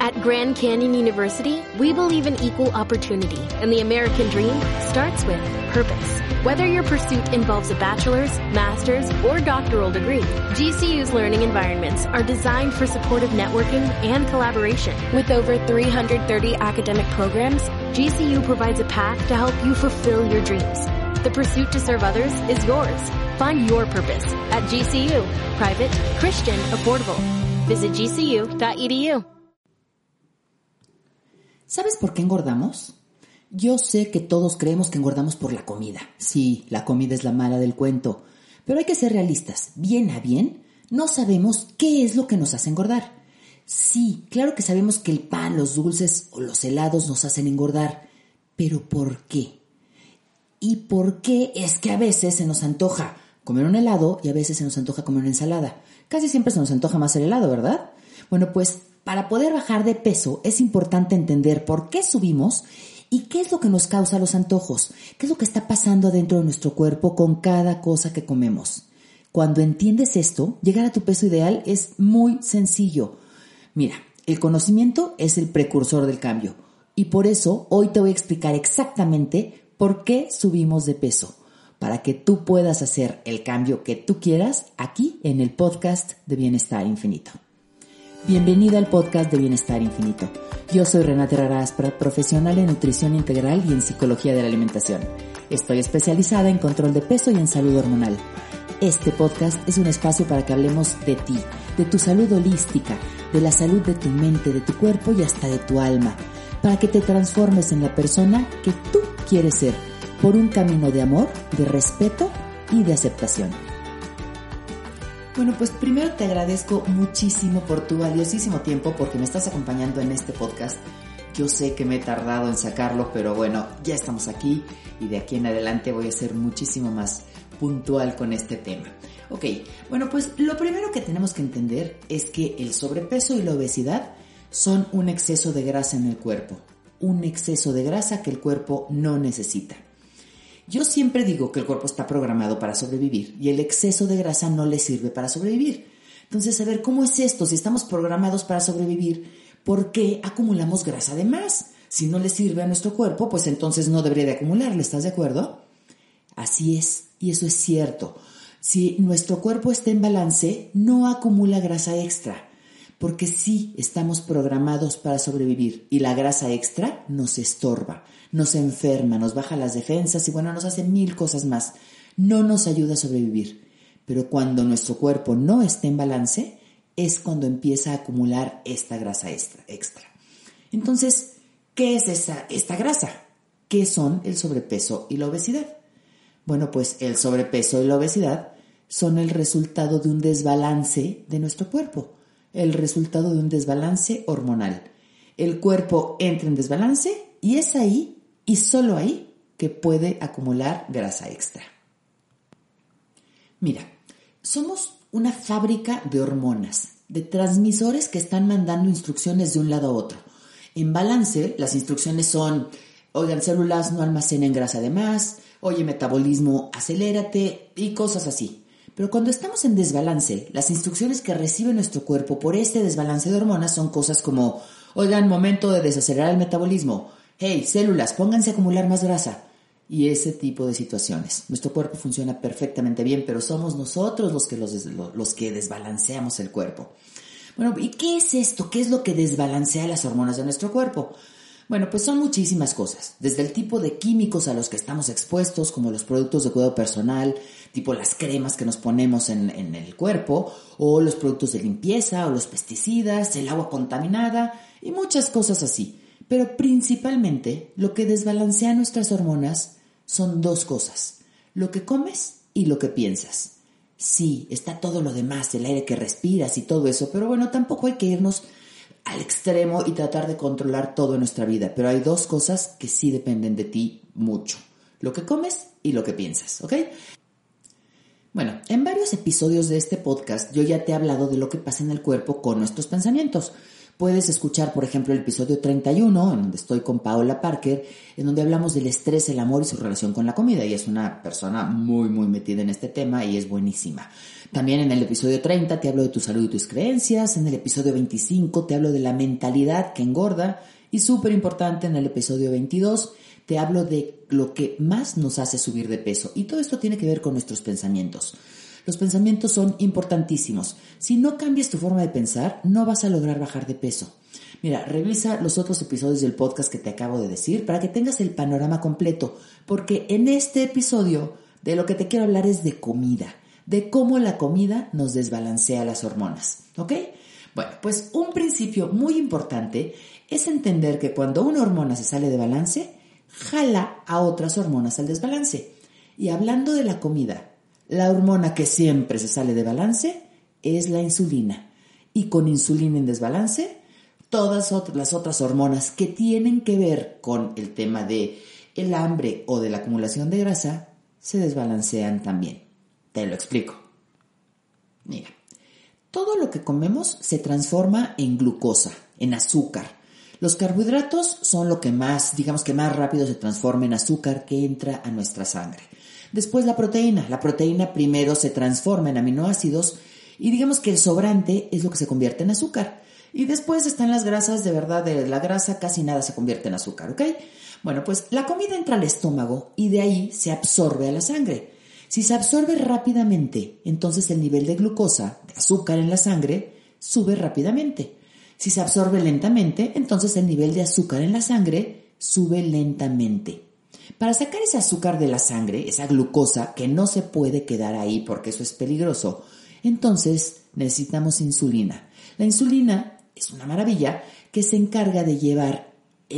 At Grand Canyon University, we believe in equal opportunity, and the American dream starts with purpose. Whether your pursuit involves a bachelor's, master's, or doctoral degree, GCU's learning environments are designed for supportive networking and collaboration. With over 330 academic programs, GCU provides a path to help you fulfill your dreams. The pursuit to serve others is yours. Find your purpose at GCU. Private, Christian, affordable. Visit gcu.edu. ¿Sabes por qué engordamos? Yo sé que todos creemos que engordamos por la comida. Sí, la comida es la mala del cuento. Pero hay que ser realistas. Bien a bien, no sabemos qué es lo que nos hace engordar. Sí, claro que sabemos que el pan, los dulces o los helados nos hacen engordar. ¿Pero por qué? ¿Y por qué es que a veces se nos antoja comer un helado y a veces se nos antoja comer una ensalada? Casi siempre se nos antoja más el helado, ¿verdad? Bueno, pues para poder bajar de peso es importante entender por qué subimos y qué es lo que nos causa los antojos, qué es lo que está pasando adentro de nuestro cuerpo con cada cosa que comemos. Cuando entiendes esto, llegar a tu peso ideal es muy sencillo. Mira, el conocimiento es el precursor del cambio y por eso hoy te voy a explicar exactamente por qué subimos de peso, para que tú puedas hacer el cambio que tú quieras aquí en el podcast de Bienestar Infinito. Bienvenida al podcast de Bienestar Infinito. Yo soy Renata Raraz, profesional en nutrición integral y en psicología de la alimentación. Estoy especializada en control de peso y en salud hormonal. Este podcast es un espacio para que hablemos de ti, de tu salud holística, de la salud de tu mente, de tu cuerpo y hasta de tu alma, para que te transformes en la persona que tú quieres ser, por un camino de amor, de respeto y de aceptación. Bueno, pues primero te agradezco muchísimo por tu valiosísimo tiempo porque me estás acompañando en este podcast. Yo sé que me he tardado en sacarlo, pero bueno, ya estamos aquí y de aquí en adelante voy a ser muchísimo más puntual con este tema. Ok, bueno, pues lo primero que tenemos que entender es que el sobrepeso y la obesidad son un exceso de grasa en el cuerpo, un exceso de grasa que el cuerpo no necesita. Yo siempre digo que el cuerpo está programado para sobrevivir y el exceso de grasa no le sirve para sobrevivir. Entonces, a ver, ¿cómo es esto? Si estamos programados para sobrevivir, ¿por qué acumulamos grasa de más? Si no le sirve a nuestro cuerpo, pues entonces no debería de acumularle, ¿estás de acuerdo? Así es, y eso es cierto. Si nuestro cuerpo está en balance, no acumula grasa extra, porque sí estamos programados para sobrevivir y la grasa extra nos estorba. Nos enferma, nos baja las defensas y bueno, nos hace mil cosas más. No nos ayuda a sobrevivir. Pero cuando nuestro cuerpo no está en balance, es cuando empieza a acumular esta grasa extra. Entonces, ¿qué es esta grasa? ¿Qué son el sobrepeso y la obesidad? Bueno, pues el sobrepeso y la obesidad son el resultado de un desbalance de nuestro cuerpo, el resultado de un desbalance hormonal. El cuerpo entra en desbalance y es ahí y solo ahí que puede acumular grasa extra. Mira, somos una fábrica de hormonas, de transmisores que están mandando instrucciones de un lado a otro. En balance, las instrucciones son, oigan, células no almacenen grasa de más, oye, metabolismo, acelérate y cosas así. Pero cuando estamos en desbalance, las instrucciones que recibe nuestro cuerpo por este desbalance de hormonas son cosas como, oigan, momento de desacelerar el metabolismo, hey, células, pónganse a acumular más grasa. Y ese tipo de situaciones. Nuestro cuerpo funciona perfectamente bien, pero somos nosotros los que desbalanceamos el cuerpo. Bueno, ¿y qué es esto? ¿Qué es lo que desbalancea las hormonas de nuestro cuerpo? Bueno, pues son muchísimas cosas. Desde el tipo de químicos a los que estamos expuestos, como los productos de cuidado personal, tipo las cremas que nos ponemos en el cuerpo, o los productos de limpieza, o los pesticidas, el agua contaminada, y muchas cosas así. Pero principalmente lo que desbalancea nuestras hormonas son dos cosas, lo que comes y lo que piensas. Sí, está todo lo demás, el aire que respiras y todo eso, pero bueno, tampoco hay que irnos al extremo y tratar de controlar todo en nuestra vida. Pero hay dos cosas que sí dependen de ti mucho, lo que comes y lo que piensas, ¿ok? Bueno, en varios episodios de este podcast yo ya te he hablado de lo que pasa en el cuerpo con nuestros pensamientos. Puedes escuchar, por ejemplo, el episodio 31, en donde estoy con Paola Parker, en donde hablamos del estrés, el amor y su relación con la comida. Ella es una persona muy, muy metida en este tema y es buenísima. También en el episodio 30 te hablo de tu salud y tus creencias. En el episodio 25 te hablo de la mentalidad que engorda. Y súper importante, en el episodio 22 te hablo de lo que más nos hace subir de peso. Y todo esto tiene que ver con nuestros pensamientos. Los pensamientos son importantísimos. Si no cambias tu forma de pensar, no vas a lograr bajar de peso. Mira, revisa los otros episodios del podcast que te acabo de decir para que tengas el panorama completo, porque en este episodio de lo que te quiero hablar es de comida, de cómo la comida nos desbalancea las hormonas, ¿ok? Bueno, pues un principio muy importante es entender que cuando una hormona se sale de balance, jala a otras hormonas al desbalance. Y hablando de la comida, la hormona que siempre se sale de balance es la insulina. Y con insulina en desbalance, todas las otras hormonas que tienen que ver con el tema de el hambre o de la acumulación de grasa se desbalancean también. Te lo explico. Mira, todo lo que comemos se transforma en glucosa, en azúcar. Los carbohidratos son lo que más rápido se transforma en azúcar que entra a nuestra sangre. Después la proteína. La proteína primero se transforma en aminoácidos y digamos que el sobrante es lo que se convierte en azúcar. Y después están las grasas, de verdad, de la grasa casi nada se convierte en azúcar, ¿ok? Bueno, pues la comida entra al estómago y de ahí se absorbe a la sangre. Si se absorbe rápidamente, entonces el nivel de glucosa, de azúcar en la sangre, sube rápidamente. Si se absorbe lentamente, entonces el nivel de azúcar en la sangre sube lentamente. Para sacar ese azúcar de la sangre, esa glucosa que no se puede quedar ahí porque eso es peligroso, entonces necesitamos insulina. La insulina es una maravilla que se encarga de llevar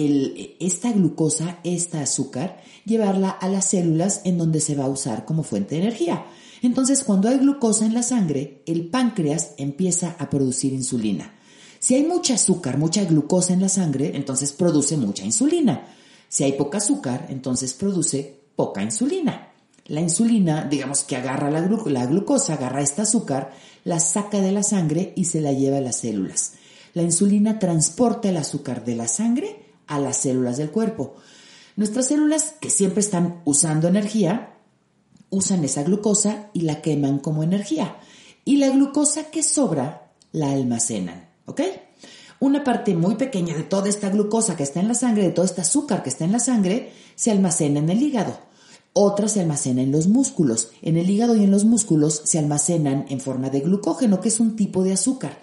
esta glucosa, esta azúcar, llevarla a las células en donde se va a usar como fuente de energía. Entonces, cuando hay glucosa en la sangre, el páncreas empieza a producir insulina. Si hay mucha azúcar, mucha glucosa en la sangre, entonces produce mucha insulina. Si hay poca azúcar, entonces produce poca insulina. La insulina, digamos que agarra la glucosa, agarra esta azúcar, la saca de la sangre y se la lleva a las células. La insulina transporta el azúcar de la sangre a las células del cuerpo. Nuestras células, que siempre están usando energía, usan esa glucosa y la queman como energía. Y la glucosa que sobra la almacenan, ¿ok? Una parte muy pequeña de toda esta glucosa que está en la sangre, de todo este azúcar que está en la sangre, se almacena en el hígado. Otra se almacena en los músculos. En el hígado y en los músculos se almacenan en forma de glucógeno, que es un tipo de azúcar.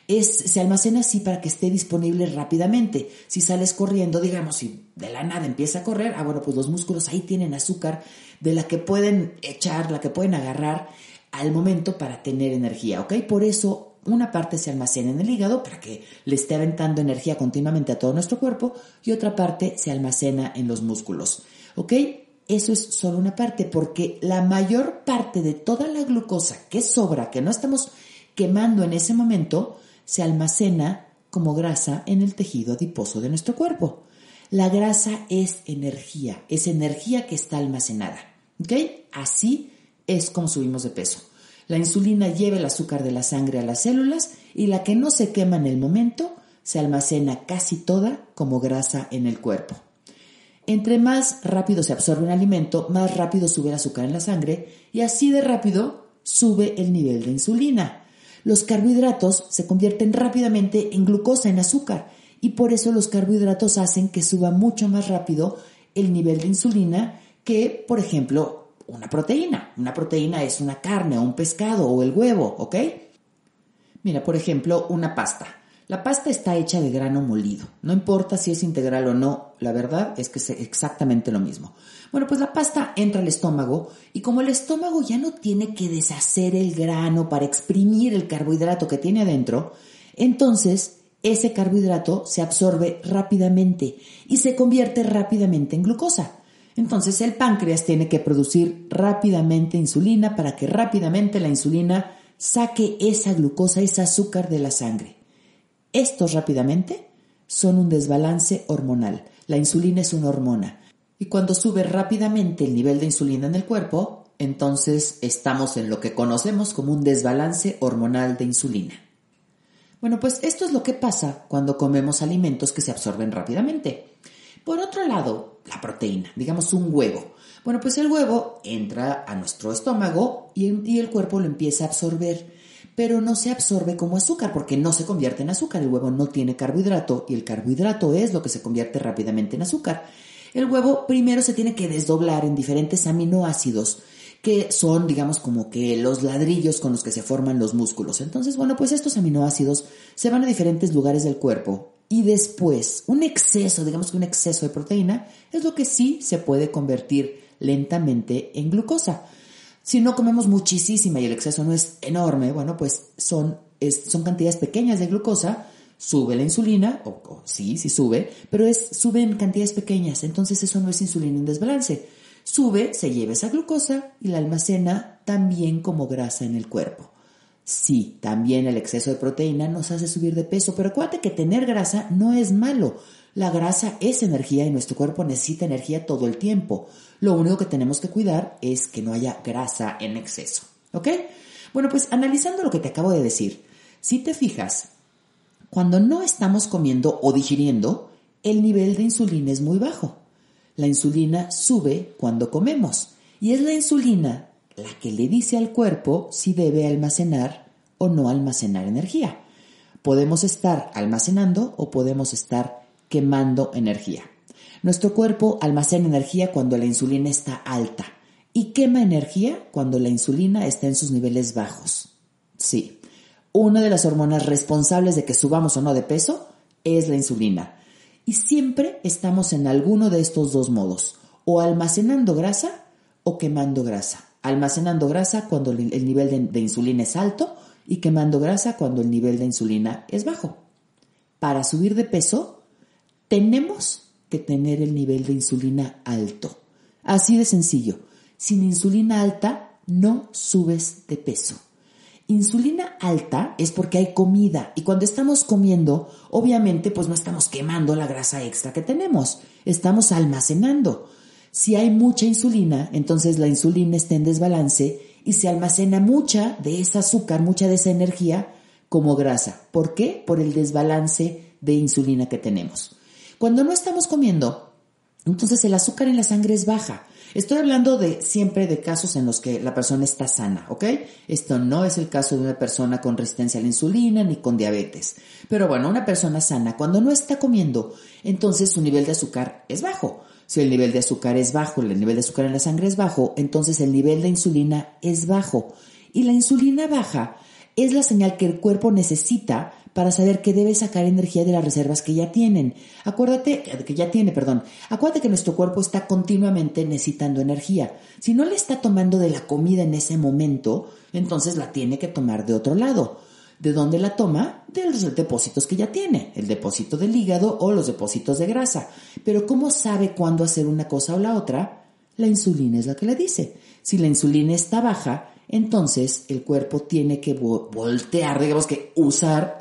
Se almacena así para que esté disponible rápidamente. Si sales corriendo, digamos, si de la nada empieza a correr, bueno, pues los músculos ahí tienen azúcar de la que pueden echar, la que pueden agarrar al momento para tener energía, ¿ok? Por eso una parte se almacena en el hígado para que le esté aventando energía continuamente a todo nuestro cuerpo y otra parte se almacena en los músculos, ¿ok? Eso es solo una parte porque la mayor parte de toda la glucosa que sobra, que no estamos quemando en ese momento, se almacena como grasa en el tejido adiposo de nuestro cuerpo. La grasa es energía que está almacenada, ¿ok? Así es como subimos de peso. La insulina lleva el azúcar de la sangre a las células y la que no se quema en el momento se almacena casi toda como grasa en el cuerpo. Entre más rápido se absorbe un alimento, más rápido sube el azúcar en la sangre y así de rápido sube el nivel de insulina. Los carbohidratos se convierten rápidamente en glucosa, en azúcar, y por eso los carbohidratos hacen que suba mucho más rápido el nivel de insulina que, por ejemplo, una proteína. Una proteína es una carne o un pescado o el huevo, ¿ok? Mira, por ejemplo, una pasta. La pasta está hecha de grano molido. No importa si es integral o no, la verdad es que es exactamente lo mismo. Bueno, pues la pasta entra al estómago y como el estómago ya no tiene que deshacer el grano para exprimir el carbohidrato que tiene adentro, entonces ese carbohidrato se absorbe rápidamente y se convierte rápidamente en glucosa. Entonces el páncreas tiene que producir rápidamente insulina para que rápidamente la insulina saque esa glucosa, ese azúcar de la sangre. Estos rápidamente son un desbalance hormonal. La insulina es una hormona y cuando sube rápidamente el nivel de insulina en el cuerpo, entonces estamos en lo que conocemos como un desbalance hormonal de insulina. Bueno, pues esto es lo que pasa cuando comemos alimentos que se absorben rápidamente. Por otro lado, la proteína, digamos un huevo. Bueno, pues el huevo entra a nuestro estómago y el cuerpo lo empieza a absorber, pero no se absorbe como azúcar porque no se convierte en azúcar. El huevo no tiene carbohidrato y el carbohidrato es lo que se convierte rápidamente en azúcar. El huevo primero se tiene que desdoblar en diferentes aminoácidos que son, digamos, como que los ladrillos con los que se forman los músculos. Entonces, bueno, pues estos aminoácidos se van a diferentes lugares del cuerpo y después un exceso, digamos que un exceso de proteína es lo que sí se puede convertir lentamente en glucosa. Si no comemos muchísima y el exceso no es enorme, bueno, pues son cantidades pequeñas de glucosa, sube la insulina, sí sube, pero sube en cantidades pequeñas, entonces eso no es insulina en desbalance. Sube, se lleva esa glucosa y la almacena también como grasa en el cuerpo. Sí, también el exceso de proteína nos hace subir de peso, pero acuérdate que tener grasa no es malo. La grasa es energía y nuestro cuerpo necesita energía todo el tiempo. Lo único que tenemos que cuidar es que no haya grasa en exceso, ¿ok? Bueno, pues analizando lo que te acabo de decir, si te fijas, cuando no estamos comiendo o digiriendo, el nivel de insulina es muy bajo. La insulina sube cuando comemos y es la insulina la que le dice al cuerpo si debe almacenar o no almacenar energía. Podemos estar almacenando o podemos estar quemando energía. Nuestro cuerpo almacena energía cuando la insulina está alta y quema energía cuando la insulina está en sus niveles bajos. Sí, una de las hormonas responsables de que subamos o no de peso es la insulina. Y siempre estamos en alguno de estos dos modos, o almacenando grasa o quemando grasa. Almacenando grasa cuando el nivel de insulina es alto y quemando grasa cuando el nivel de insulina es bajo. Para subir de peso, tenemos que tener el nivel de insulina alto. Así de sencillo. Sin insulina alta, no subes de peso. Insulina alta es porque hay comida y cuando estamos comiendo, obviamente pues no estamos quemando la grasa extra que tenemos, estamos almacenando. Si hay mucha insulina, entonces la insulina está en desbalance y se almacena mucha de ese azúcar, mucha de esa energía como grasa. ¿Por qué? Por el desbalance de insulina que tenemos. Cuando no estamos comiendo, entonces el azúcar en la sangre es baja. Estoy hablando siempre de casos en los que la persona está sana, ¿ok? Esto no es el caso de una persona con resistencia a la insulina ni con diabetes. Pero bueno, una persona sana, cuando no está comiendo, entonces su nivel de azúcar es bajo. Si el nivel de azúcar es bajo, el nivel de azúcar en la sangre es bajo, entonces el nivel de insulina es bajo. Y la insulina baja es la señal que el cuerpo necesita para saber que debe sacar energía de las reservas que ya tienen. Acuérdate que nuestro cuerpo está continuamente necesitando energía. Si no le está tomando de la comida en ese momento, entonces la tiene que tomar de otro lado. ¿De dónde la toma? De los depósitos que ya tiene, el depósito del hígado o los depósitos de grasa. Pero ¿cómo sabe cuándo hacer una cosa o la otra? La insulina es la que le dice. Si la insulina está baja, entonces el cuerpo tiene que voltear, digamos que usar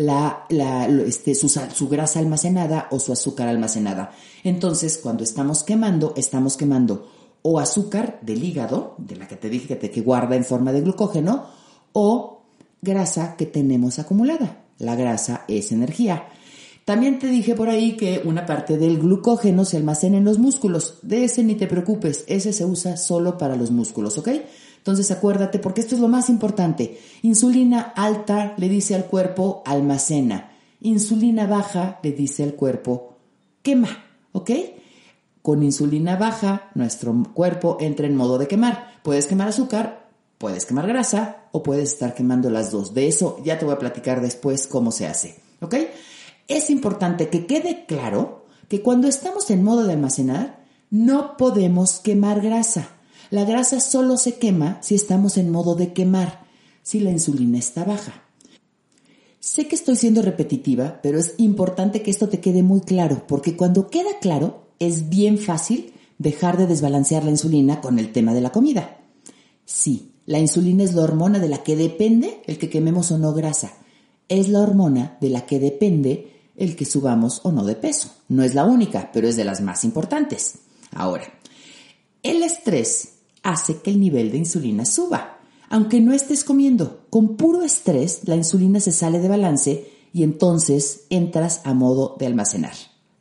su grasa almacenada o su azúcar almacenada. Entonces, cuando estamos quemando o azúcar del hígado, de la que te dije que guarda en forma de glucógeno, o grasa que tenemos acumulada. La grasa es energía. También te dije por ahí que una parte del glucógeno se almacena en los músculos. De ese ni te preocupes, ese se usa solo para los músculos, ¿ok? Entonces acuérdate, porque esto es lo más importante. Insulina alta le dice al cuerpo almacena. Insulina baja le dice al cuerpo quema, ¿ok? Con insulina baja, nuestro cuerpo entra en modo de quemar. Puedes quemar azúcar, puedes quemar grasa o puedes estar quemando las dos. De eso ya te voy a platicar después cómo se hace, ¿ok? Es importante que quede claro que cuando estamos en modo de almacenar, no podemos quemar grasa. La grasa solo se quema si estamos en modo de quemar, si la insulina está baja. Sé que estoy siendo repetitiva, pero es importante que esto te quede muy claro, porque cuando queda claro, es bien fácil dejar de desbalancear la insulina con el tema de la comida. Sí, la insulina es la hormona de la que depende el que quememos o no grasa. Es la hormona de la que depende el que subamos o no de peso. No es la única, pero es de las más importantes. Ahora, el estrés hace que el nivel de insulina suba. aunque no estés comiendo. Con puro estrés, la insulina se sale de balance y entonces entras a modo de almacenar.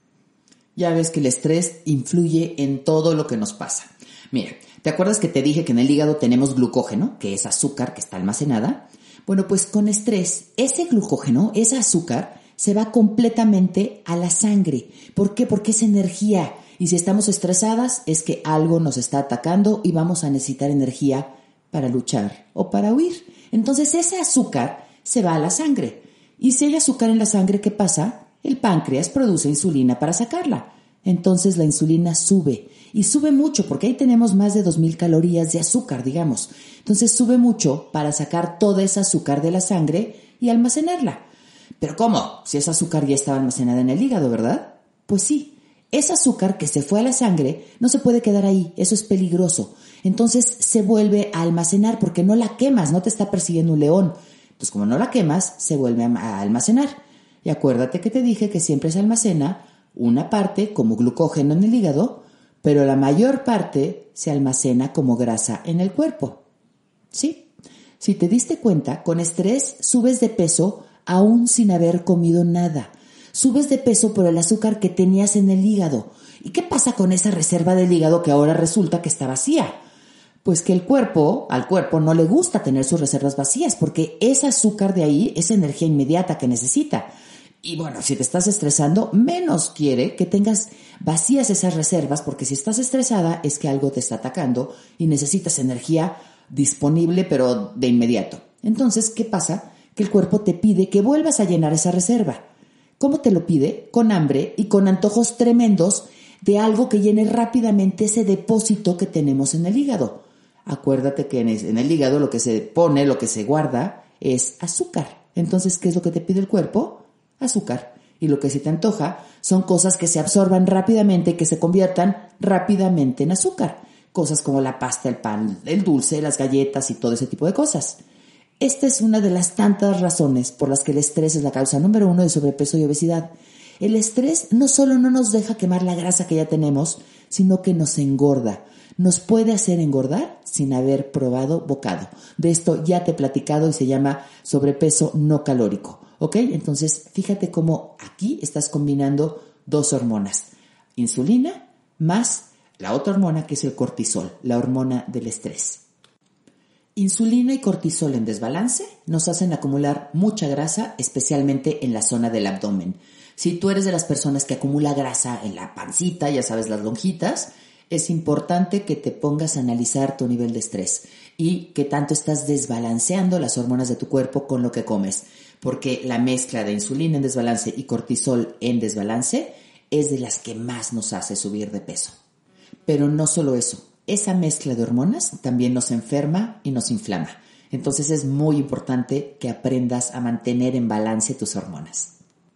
Ya ves que el estrés influye en todo lo que nos pasa. Mira, ¿te acuerdas que te dije que en el hígado tenemos glucógeno, que es azúcar que está almacenada? Bueno, pues con estrés, ese glucógeno, ese azúcar, se va completamente a la sangre. ¿Por qué? Porque es energía. Y si estamos estresadas, es que algo nos está atacando y vamos a necesitar energía para luchar o para huir. Entonces ese azúcar se va a la sangre. Y si hay azúcar en la sangre, ¿qué pasa? El páncreas produce insulina para sacarla. Entonces la insulina sube. Y sube mucho porque ahí tenemos más de 2000 calorías de azúcar, digamos. Entonces sube mucho para sacar toda esa azúcar de la sangre y almacenarla. ¿Pero cómo? Si esa azúcar ya estaba almacenada en el hígado, ¿verdad? Pues sí. Ese azúcar que se fue a la sangre no se puede quedar ahí. Eso es peligroso. Entonces se vuelve a almacenar porque no la quemas, no te está persiguiendo un león. Entonces como no la quemas, se vuelve a almacenar. Y acuérdate que te dije que siempre se almacena una parte como glucógeno en el hígado, pero la mayor parte se almacena como grasa en el cuerpo. ¿Sí? Si te diste cuenta, con estrés subes de peso aún sin haber comido nada. Subes de peso por el azúcar que tenías en el hígado. ¿Y qué pasa con esa reserva del hígado que ahora resulta que está vacía? Pues que al cuerpo no le gusta tener sus reservas vacías porque ese azúcar de ahí es energía inmediata que necesita. Y bueno, si te estás estresando, menos quiere que tengas vacías esas reservas porque si estás estresada es que algo te está atacando y necesitas energía disponible pero de inmediato. Entonces, ¿qué pasa? Que el cuerpo te pide que vuelvas a llenar esa reserva. ¿Cómo te lo pide? Con hambre y con antojos tremendos de algo que llene rápidamente ese depósito que tenemos en el hígado. Acuérdate que en el hígado lo que se pone, lo que se guarda es azúcar. Entonces, ¿qué es lo que te pide el cuerpo? Azúcar. Y lo que se te antoja son cosas que se absorban rápidamente y que se conviertan rápidamente en azúcar. Cosas como la pasta, el pan, el dulce, las galletas y todo ese tipo de cosas. Esta es una de las tantas razones por las que el estrés es la causa número 1 de sobrepeso y obesidad. El estrés no solo no nos deja quemar la grasa que ya tenemos, sino que nos engorda. Nos puede hacer engordar sin haber probado bocado. De esto ya te he platicado y se llama sobrepeso no calórico. ¿Ok? Entonces, fíjate cómo aquí estás combinando dos hormonas. Insulina más la otra hormona que es el cortisol, la hormona del estrés. Insulina y cortisol en desbalance nos hacen acumular mucha grasa, especialmente en la zona del abdomen. Si tú eres de las personas que acumula grasa en la pancita, ya sabes, las lonjitas, es importante que te pongas a analizar tu nivel de estrés y qué tanto estás desbalanceando las hormonas de tu cuerpo con lo que comes. Porque la mezcla de insulina en desbalance y cortisol en desbalance es de las que más nos hace subir de peso. Pero no solo eso, esa mezcla de hormonas también nos enferma y nos inflama. Entonces es muy importante que aprendas a mantener en balance tus hormonas.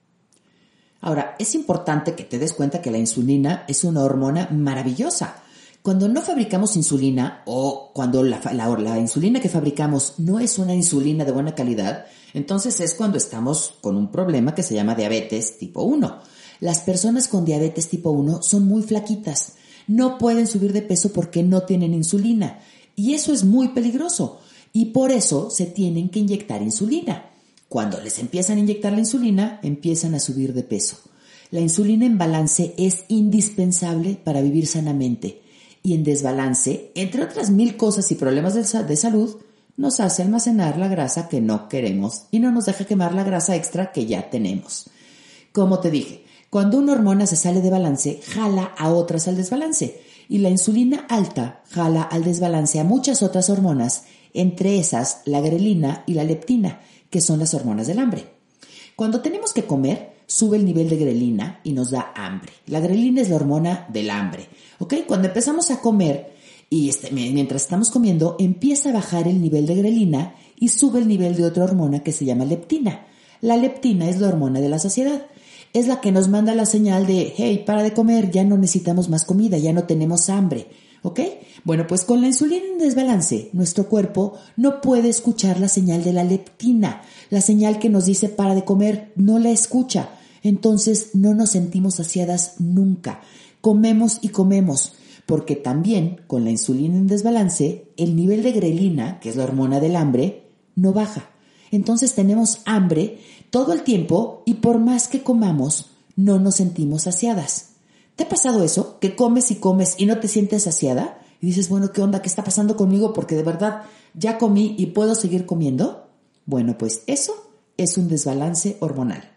Ahora, es importante que te des cuenta que la insulina es una hormona maravillosa. Cuando no fabricamos insulina o cuando la insulina que fabricamos no es una insulina de buena calidad, entonces es cuando estamos con un problema que se llama diabetes tipo 1. Las personas con diabetes tipo 1 son muy flaquitas, no pueden subir de peso porque no tienen insulina y eso es muy peligroso y por eso se tienen que inyectar insulina. Cuando les empiezan a inyectar la insulina, empiezan a subir de peso. La insulina en balance es indispensable para vivir sanamente y en desbalance, entre otras 1000 cosas y problemas de salud, nos hace almacenar la grasa que no queremos y no nos deja quemar la grasa extra que ya tenemos. Como te dije, cuando una hormona se sale de balance, jala a otras al desbalance y la insulina alta jala al desbalance a muchas otras hormonas, entre esas la grelina y la leptina, que son las hormonas del hambre. Cuando tenemos que comer, sube el nivel de grelina y nos da hambre. La grelina es la hormona del hambre, ¿ok? Cuando empezamos a comer y mientras estamos comiendo, empieza a bajar el nivel de grelina y sube el nivel de otra hormona que se llama leptina. La leptina es la hormona de la saciedad. Es la que nos manda la señal de, hey, para de comer, ya no necesitamos más comida, ya no tenemos hambre, ¿ok? Bueno, pues con la insulina en desbalance, nuestro cuerpo no puede escuchar la señal de la leptina. La señal que nos dice para de comer, no la escucha. Entonces no nos sentimos saciadas nunca. Comemos y comemos. porque también con la insulina en desbalance, el nivel de grelina, que es la hormona del hambre, no baja. Entonces tenemos hambre todo el tiempo y por más que comamos, no nos sentimos saciadas. ¿Te ha pasado eso? Que comes y no te sientes saciada y dices, bueno, ¿qué onda? ¿Qué está pasando conmigo? Porque de verdad ya comí y puedo seguir comiendo. Bueno, pues eso es un desbalance hormonal.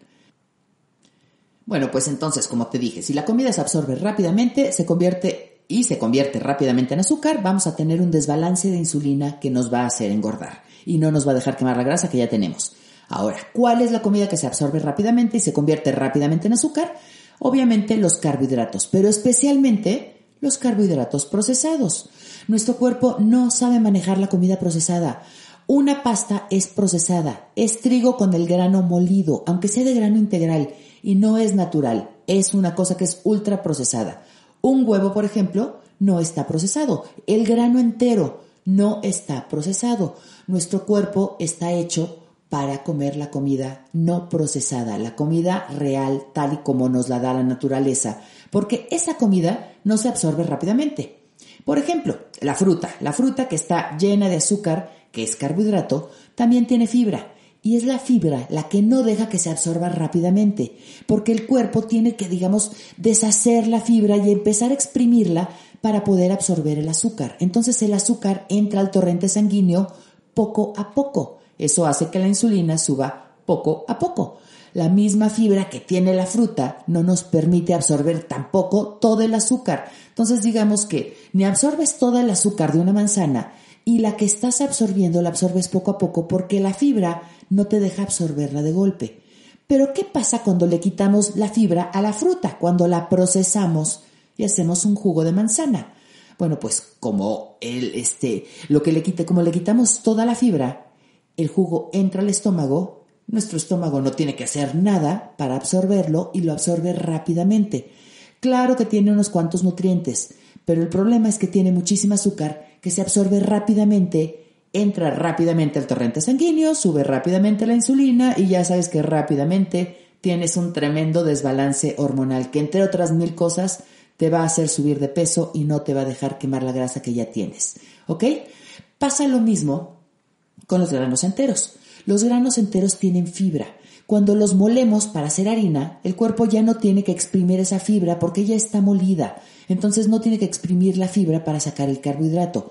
Bueno, pues entonces, como te dije, si la comida se absorbe rápidamente, se convierte rápidamente en azúcar, vamos a tener un desbalance de insulina que nos va a hacer engordar y no nos va a dejar quemar la grasa que ya tenemos. Ahora, ¿cuál es la comida que se absorbe rápidamente y se convierte rápidamente en azúcar? Obviamente los carbohidratos, pero especialmente los carbohidratos procesados. Nuestro cuerpo no sabe manejar la comida procesada. Una pasta es procesada, es trigo con el grano molido, aunque sea de grano integral, y no es natural, es una cosa que es ultra procesada. Un huevo, por ejemplo, no está procesado. El grano entero no está procesado. Nuestro cuerpo está hecho para comer la comida no procesada, la comida real tal y como nos la da la naturaleza, porque esa comida no se absorbe rápidamente. Por ejemplo, la fruta que está llena de azúcar, que es carbohidrato, también tiene fibra. Y es la fibra la que no deja que se absorba rápidamente, porque el cuerpo tiene que, deshacer la fibra y empezar a exprimirla para poder absorber el azúcar. Entonces el azúcar entra al torrente sanguíneo poco a poco. Eso hace que la insulina suba poco a poco. La misma fibra que tiene la fruta no nos permite absorber tampoco todo el azúcar. Entonces digamos que ni absorbes todo el azúcar de una manzana y la que estás absorbiendo la absorbes poco a poco porque la fibra no te deja absorberla de golpe. Pero ¿qué pasa cuando le quitamos la fibra a la fruta? Cuando la procesamos y hacemos un jugo de manzana. Bueno, pues como le quitamos toda la fibra, el jugo entra al estómago, nuestro estómago no tiene que hacer nada para absorberlo y lo absorbe rápidamente. Claro que tiene unos cuantos nutrientes, pero el problema es que tiene muchísima azúcar que se absorbe rápidamente, entra rápidamente al torrente sanguíneo, sube rápidamente la insulina y ya sabes que rápidamente tienes un tremendo desbalance hormonal que entre otras 1000 cosas te va a hacer subir de peso y no te va a dejar quemar la grasa que ya tienes. ¿Ok? Pasa lo mismo con los granos enteros. Los granos enteros tienen fibra. Cuando los molemos para hacer harina, el cuerpo ya no tiene que exprimir esa fibra porque ya está molida. Entonces no tiene que exprimir la fibra para sacar el carbohidrato.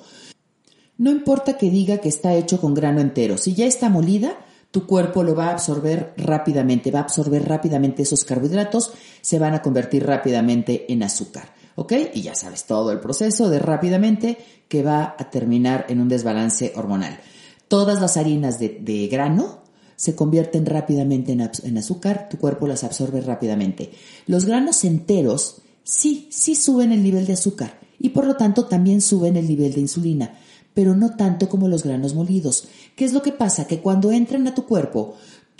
No importa que diga que está hecho con grano entero. Si ya está molida, tu cuerpo lo va a absorber rápidamente. Va a absorber rápidamente esos carbohidratos. Se van a convertir rápidamente en azúcar. ¿Ok? Y ya sabes todo el proceso de rápidamente que va a terminar en un desbalance hormonal. Todas las harinas de grano se convierten rápidamente en azúcar, tu cuerpo las absorbe rápidamente. Los granos enteros sí suben el nivel de azúcar y por lo tanto también suben el nivel de insulina, pero no tanto como los granos molidos. ¿Qué es lo que pasa? Que cuando entran a tu cuerpo,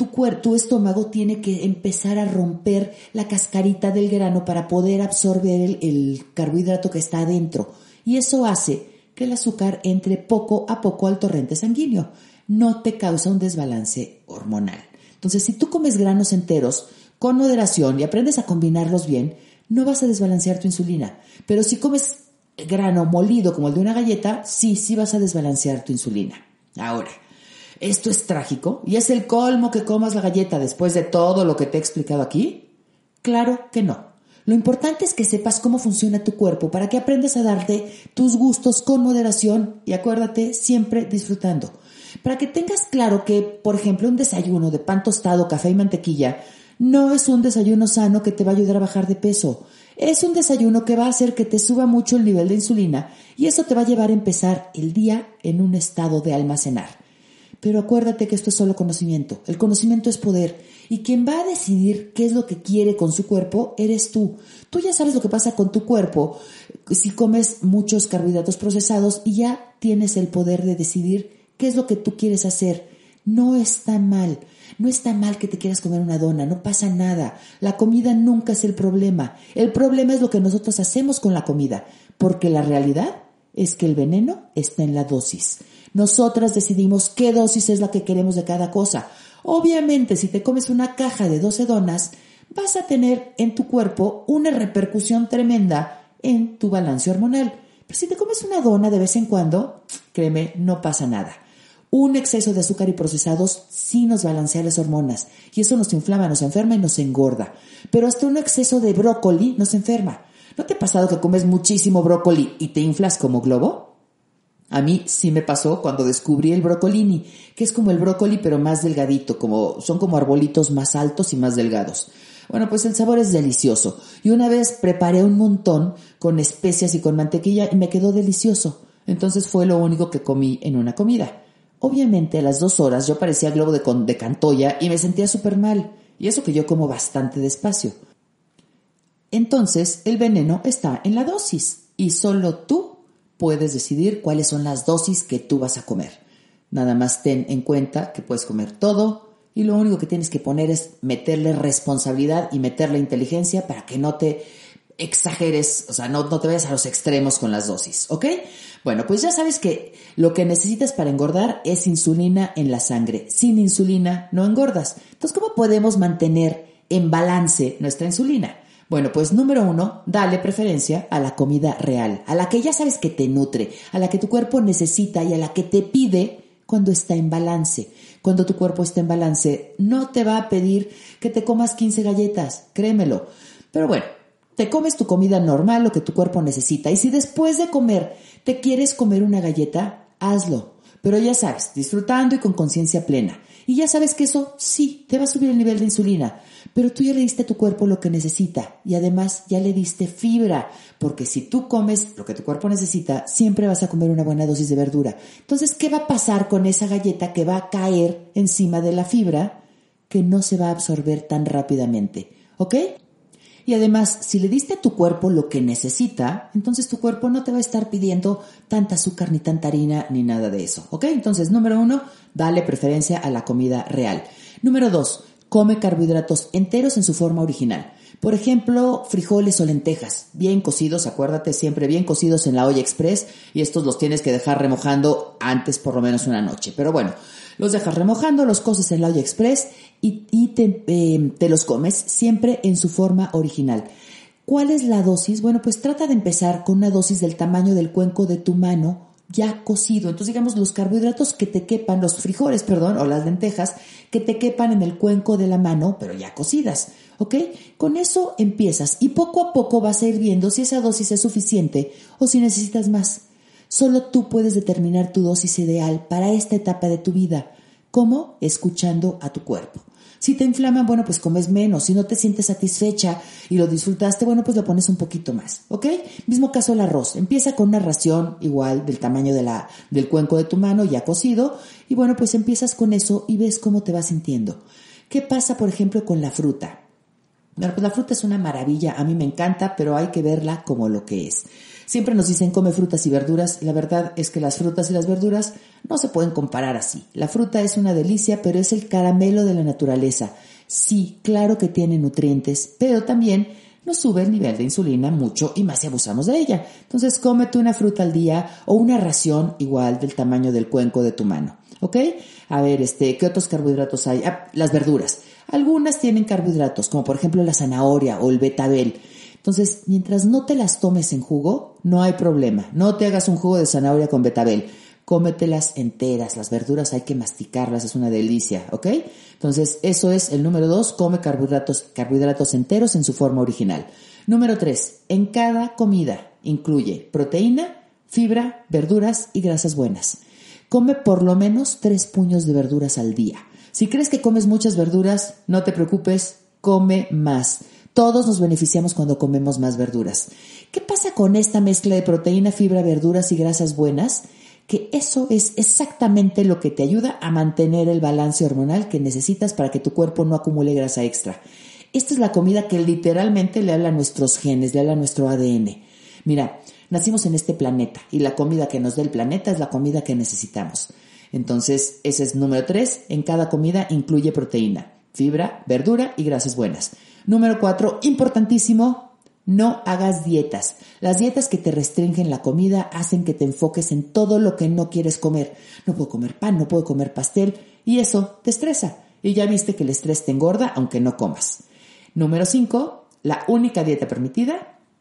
tu estómago tiene que empezar a romper la cascarita del grano para poder absorber el carbohidrato que está adentro y eso hace que el azúcar entre poco a poco al torrente sanguíneo. No te causa un desbalance hormonal. Entonces, si tú comes granos enteros con moderación y aprendes a combinarlos bien, no vas a desbalancear tu insulina. Pero si comes grano molido como el de una galleta, sí vas a desbalancear tu insulina. Ahora, ¿esto es trágico? ¿Y es el colmo que comas la galleta después de todo lo que te he explicado aquí? Claro que no. Lo importante es que sepas cómo funciona tu cuerpo para que aprendas a darte tus gustos con moderación y acuérdate, siempre disfrutando. Para que tengas claro que, por ejemplo, un desayuno de pan tostado, café y mantequilla no es un desayuno sano que te va a ayudar a bajar de peso. Es un desayuno que va a hacer que te suba mucho el nivel de insulina y eso te va a llevar a empezar el día en un estado de almacenar. Pero acuérdate que esto es solo conocimiento. El conocimiento es poder. Y quien va a decidir qué es lo que quiere con su cuerpo eres tú. Tú ya sabes lo que pasa con tu cuerpo si comes muchos carbohidratos procesados y ya tienes el poder de decidir qué es lo que tú quieres hacer. No está mal. No está mal que te quieras comer una dona. No pasa nada. La comida nunca es el problema. El problema es lo que nosotros hacemos con la comida. Porque la realidad es que el veneno está en la dosis. Nosotras decidimos qué dosis es la que queremos de cada cosa. Obviamente, si te comes una caja de 12 donas, vas a tener en tu cuerpo una repercusión tremenda en tu balance hormonal. Pero si te comes una dona de vez en cuando, créeme, no pasa nada. Un exceso de azúcar y procesados sí nos balancea las hormonas y eso nos inflama, nos enferma y nos engorda. Pero hasta un exceso de brócoli nos enferma. ¿No te ha pasado que comes muchísimo brócoli y te inflas como globo? A mí sí me pasó cuando descubrí el brocolini, que es como el brócoli pero más delgadito, son como arbolitos más altos y más delgados. Bueno, pues el sabor es delicioso. Y una vez preparé un montón con especias y con mantequilla y me quedó delicioso. Entonces fue lo único que comí en una comida. Obviamente a las 2 horas yo parecía globo de Cantoya y me sentía súper mal. Y eso que yo como bastante despacio. Entonces el veneno está en la dosis y solo tú puedes decidir cuáles son las dosis que tú vas a comer. Nada más ten en cuenta que puedes comer todo y lo único que tienes que poner es meterle responsabilidad y meterle inteligencia para que no te exageres, o sea, no te vayas a los extremos con las dosis, ¿ok? Bueno, pues ya sabes que lo que necesitas para engordar es insulina en la sangre. Sin insulina no engordas. Entonces, ¿cómo podemos mantener en balance nuestra insulina? Bueno, pues número 1, dale preferencia a la comida real, a la que ya sabes que te nutre, a la que tu cuerpo necesita y a la que te pide cuando está en balance. Cuando tu cuerpo está en balance, no te va a pedir que te comas 15 galletas, créemelo. Pero bueno, te comes tu comida normal, lo que tu cuerpo necesita. Y si después de comer te quieres comer una galleta, hazlo. Pero ya sabes, disfrutando y con conciencia plena. Y ya sabes que eso sí, te va a subir el nivel de insulina. Pero tú ya le diste a tu cuerpo lo que necesita. Y además ya le diste fibra. Porque si tú comes lo que tu cuerpo necesita, siempre vas a comer una buena dosis de verdura. Entonces, ¿qué va a pasar con esa galleta que va a caer encima de la fibra que no se va a absorber tan rápidamente? ¿Ok? Y además, si le diste a tu cuerpo lo que necesita, entonces tu cuerpo no te va a estar pidiendo tanta azúcar, ni tanta harina, ni nada de eso, ¿ok? Entonces, número 1, dale preferencia a la comida real. Número 2, come carbohidratos enteros en su forma original. Por ejemplo, frijoles o lentejas, bien cocidos, acuérdate siempre bien cocidos en la olla express y estos los tienes que dejar remojando antes por lo menos una noche. Pero bueno, los dejas remojando, los coces en la olla express y te los comes siempre en su forma original. ¿Cuál es la dosis? Bueno, pues trata de empezar con una dosis del tamaño del cuenco de tu mano ya cocido. Entonces, digamos, los carbohidratos que te quepan, los frijoles, o las lentejas, que te quepan en el cuenco de la mano, pero ya cocidas, ¿ok? Con eso empiezas y poco a poco vas a ir viendo si esa dosis es suficiente o si necesitas más. Solo tú puedes determinar tu dosis ideal para esta etapa de tu vida. ¿Cómo? Escuchando a tu cuerpo. Si te inflaman, bueno, pues comes menos. Si no te sientes satisfecha y lo disfrutaste, bueno, pues lo pones un poquito más, ¿ok? Mismo caso el arroz. Empieza con una ración igual del tamaño del cuenco de tu mano ya cocido y bueno, pues empiezas con eso y ves cómo te vas sintiendo. ¿Qué pasa, por ejemplo, con la fruta? Bueno, pues la fruta es una maravilla. A mí me encanta, pero hay que verla como lo que es. Siempre nos dicen come frutas y verduras. La verdad es que las frutas y las verduras no se pueden comparar así. La fruta es una delicia, pero es el caramelo de la naturaleza. Sí, claro que tiene nutrientes, pero también nos sube el nivel de insulina mucho y más si abusamos de ella. Entonces, cómete una fruta al día o una ración igual del tamaño del cuenco de tu mano. ¿Ok? A ver, ¿qué otros carbohidratos hay? Las verduras. Algunas tienen carbohidratos, como por ejemplo la zanahoria o el betabel. Entonces, mientras no te las tomes en jugo, no hay problema. No te hagas un jugo de zanahoria con betabel. Cómetelas enteras. Las verduras hay que masticarlas, es una delicia, ¿ok? Entonces, eso es el número 2, come carbohidratos enteros en su forma original. Número 3, en cada comida incluye proteína, fibra, verduras y grasas buenas. Come por lo menos 3 puños de verduras al día. Si crees que comes muchas verduras, no te preocupes, come más. Todos nos beneficiamos cuando comemos más verduras. ¿Qué pasa con esta mezcla de proteína, fibra, verduras y grasas buenas? Que eso es exactamente lo que te ayuda a mantener el balance hormonal que necesitas para que tu cuerpo no acumule grasa extra. Esta es la comida que literalmente le habla a nuestros genes, le habla a nuestro ADN. Mira, nacimos en este planeta y la comida que nos da el planeta es la comida que necesitamos. Entonces, ese es número 3. En cada comida incluye proteína, fibra, verdura y grasas buenas. Número 4, importantísimo, no hagas dietas. Las dietas que te restringen la comida hacen que te enfoques en todo lo que no quieres comer. No puedo comer pan, no puedo comer pastel y eso te estresa. Y ya viste que el estrés te engorda aunque no comas. Número 5, la única dieta permitida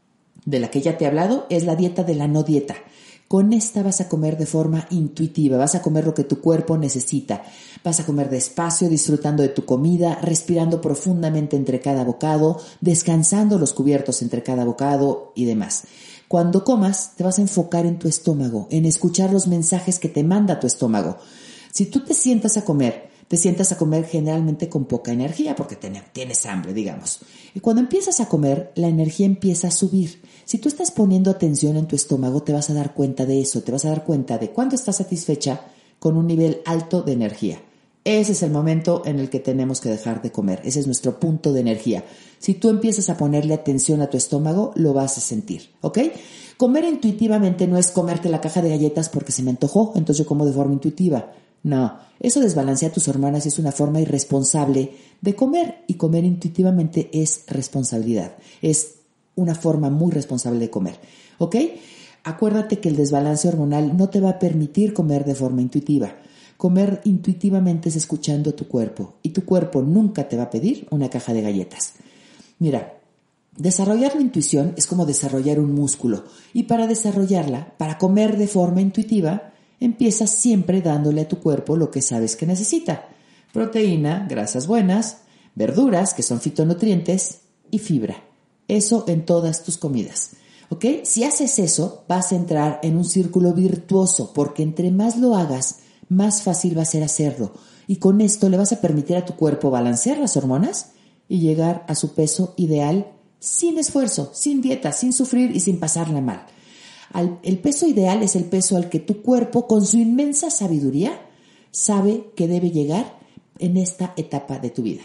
de la que ya te he hablado, es la dieta de la no dieta. Con esta vas a comer de forma intuitiva, vas a comer lo que tu cuerpo necesita. Vas a comer despacio, disfrutando de tu comida, respirando profundamente entre cada bocado, descansando los cubiertos entre cada bocado y demás. Cuando comas, te vas a enfocar en tu estómago, en escuchar los mensajes que te manda tu estómago. Si tú te sientas a comer generalmente con poca energía porque tienes hambre, digamos. Y cuando empiezas a comer, la energía empieza a subir. Si tú estás poniendo atención en tu estómago, te vas a dar cuenta de eso, te vas a dar cuenta de cuándo estás satisfecha con un nivel alto de energía. Ese es el momento en el que tenemos que dejar de comer. Ese es nuestro punto de energía. Si tú empiezas a ponerle atención a tu estómago, lo vas a sentir, ¿ok? Comer intuitivamente no es comerte la caja de galletas porque se me antojó, entonces yo como de forma intuitiva. No, eso desbalancea tus hormonas y es una forma irresponsable de comer. Y comer intuitivamente es responsabilidad. Es una forma muy responsable de comer, ¿ok? Acuérdate que el desbalance hormonal no te va a permitir comer de forma intuitiva. Comer intuitivamente es escuchando a tu cuerpo y tu cuerpo nunca te va a pedir una caja de galletas. Mira, desarrollar la intuición es como desarrollar un músculo y para desarrollarla, para comer de forma intuitiva, empiezas siempre dándole a tu cuerpo lo que sabes que necesita. Proteína, grasas buenas, verduras, que son fitonutrientes, y fibra. Eso en todas tus comidas. ¿Ok? Si haces eso, vas a entrar en un círculo virtuoso, porque entre más lo hagas, más fácil va a ser hacerlo. Y con esto le vas a permitir a tu cuerpo balancear las hormonas y llegar a su peso ideal sin esfuerzo, sin dieta, sin sufrir y sin pasarla mal. El peso ideal es el peso al que tu cuerpo, con su inmensa sabiduría, sabe que debe llegar en esta etapa de tu vida.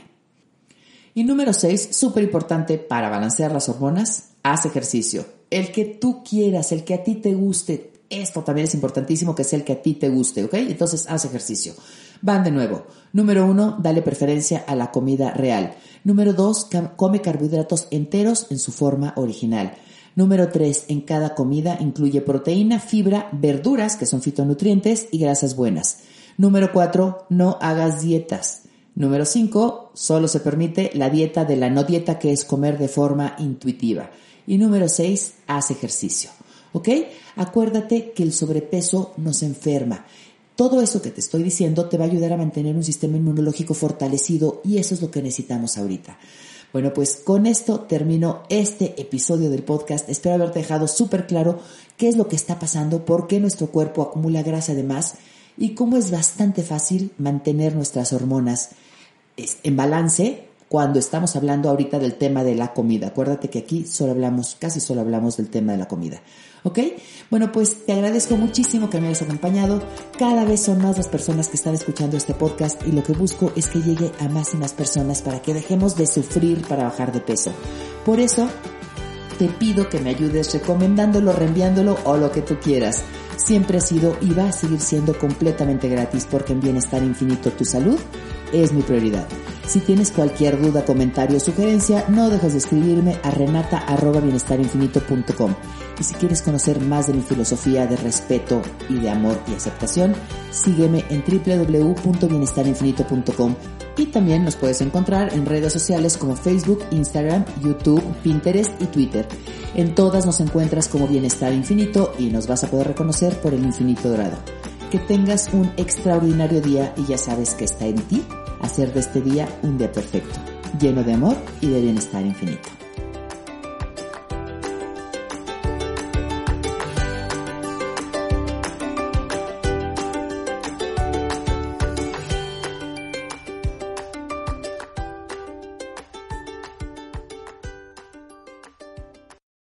Y número 6, súper importante para balancear las hormonas, haz ejercicio. El que tú quieras, el que a ti te guste. Esto también es importantísimo, que sea el que a ti te guste, ¿ok? Entonces haz ejercicio. Van de nuevo. Número 1, dale preferencia a la comida real. Número 2, come carbohidratos enteros en su forma original. Número 3, en cada comida incluye proteína, fibra, verduras, que son fitonutrientes, y grasas buenas. Número 4, no hagas dietas. Número 5, solo se permite la dieta de la no dieta, que es comer de forma intuitiva. Y número 6, haz ejercicio. ¿Ok? Acuérdate que el sobrepeso nos enferma. Todo eso que te estoy diciendo te va a ayudar a mantener un sistema inmunológico fortalecido y eso es lo que necesitamos ahorita. Bueno, pues con esto termino este episodio del podcast. Espero haberte dejado súper claro qué es lo que está pasando, por qué nuestro cuerpo acumula grasa de más y cómo es bastante fácil mantener nuestras hormonas en balance cuando estamos hablando ahorita del tema de la comida. Acuérdate que aquí casi solo hablamos del tema de la comida. ¿Ok? Bueno, pues te agradezco muchísimo que me hayas acompañado. Cada vez son más las personas que están escuchando este podcast y lo que busco es que llegue a más y más personas para que dejemos de sufrir para bajar de peso. Por eso te pido que me ayudes recomendándolo, reenviándolo o lo que tú quieras. Siempre ha sido y va a seguir siendo completamente gratis porque en Bienestar Infinito tu salud es mi prioridad. Si tienes cualquier duda, comentario o sugerencia, no dejes de escribirme a renata@bienestarinfinito.com. Y si quieres conocer más de mi filosofía de respeto y de amor y aceptación, sígueme en www.bienestarinfinito.com. Y también nos puedes encontrar en redes sociales como Facebook, Instagram, YouTube, Pinterest y Twitter. En todas nos encuentras como Bienestar Infinito y nos vas a poder reconocer por el infinito dorado. Que tengas un extraordinario día y ya sabes que está en ti hacer de este día un día perfecto, lleno de amor y de bienestar infinito.